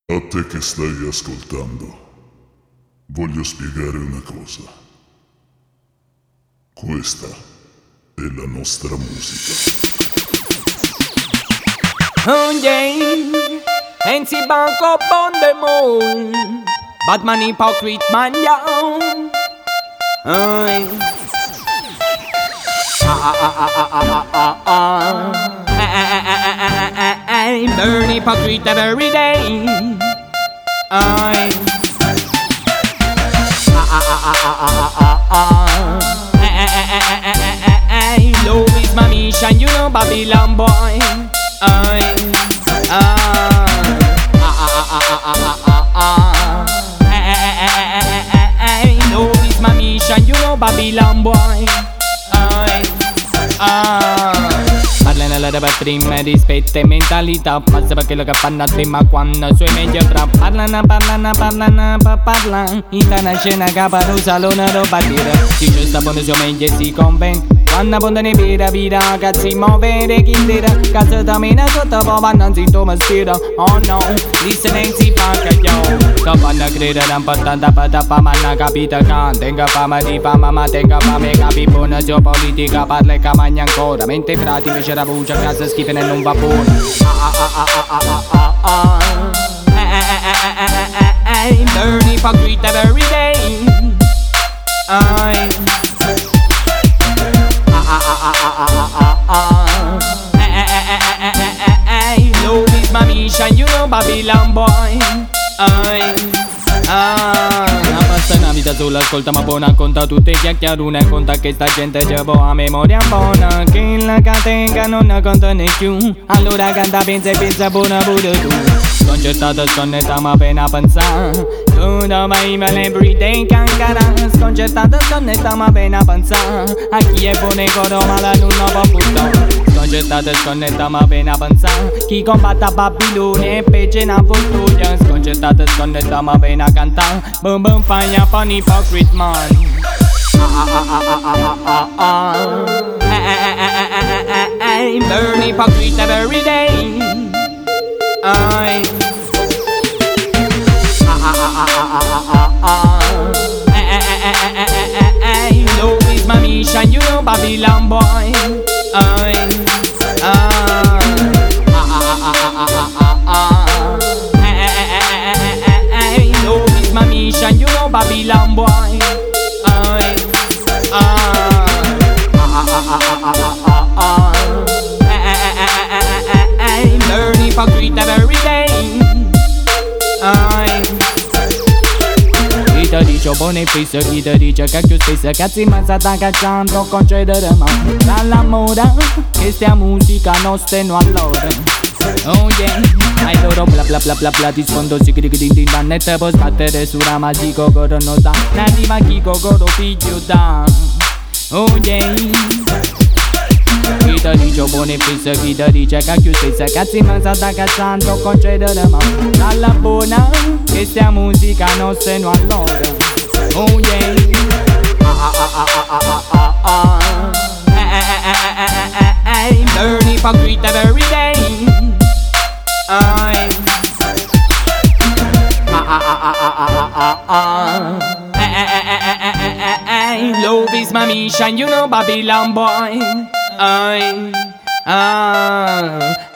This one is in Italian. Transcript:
A te che stai ascoltando, voglio spiegare una cosa. Questa è la nostra musica. Oh yeah, and si banco bon de moon, bad man hypocrite man young. I burn hypocrite every day. Love is my mission, you know, Babylon boy. Love is my mission, you know, Babylon boy. Parlano alla roba prima, rispetto e mentalità. Passa per quello che fanno a prima quando sui meglio trap. Parlano, in scena capano salone roba tira. Si c'è sta buono, sui meglio si conven. Quando puntano vira, cazzi muovere chi tira. Casa da mena sotto poi non si toma stira. Oh no, listen e si paga yo. Sto fanno credere importante per tappa ma non capita che tenga fama di fama ma tenga fame capi buona sua politica parla e camagna ancora. Mentre i frati invece la voce a casa schifo e non va buona. Burn hypocrite every day. Love is my mission, you know, Babylon boy. Passa una vita sola, ascolta ma buona, conta tutte chiacchierune, conta che sta gente c'è a memoria buona. Che la catenga non ne conta né più. Allora canta, pensa e pensa buona pure tu. Sconcertato, sconnetta ma appena pensa. Tu mai everyday cancarà. Sconcertato, sconnetta ma appena pensa. A chi è buono e coro ma la luna può buttare. Sconcertato, sconnetta ma appena pensa. Chi combatte a Babilone e pece na fortuna. Sconcertato, sconnetta ma appena canta. Boom boom fagna pan hypocrite man. Burn hypocrite every day. Love is my mission, you know, Babylon boy. Love is my mission, you know, Babylon boy. Burn hypocrite every day. Chi ti dice buone fisse, chi ti dice che più spesso cazzi ma sta cacciando concedere ma dall'amore che stia musica non steno allora. Oh yeah, ai loro bla bla bla bla bla ti sfondo si cricchi din din dan e te può sbattere su una magico coro non da nati ma chi coro figlio da. Oh yeah, chi ti dice buone fisse, chi ti dice che più spesso cazzi ma sta cacciando concedere ma dalla buona che stia musica non steno allora. Oh yeah, burn hypocrite every day. Love is my mission, you know, Babylon boy.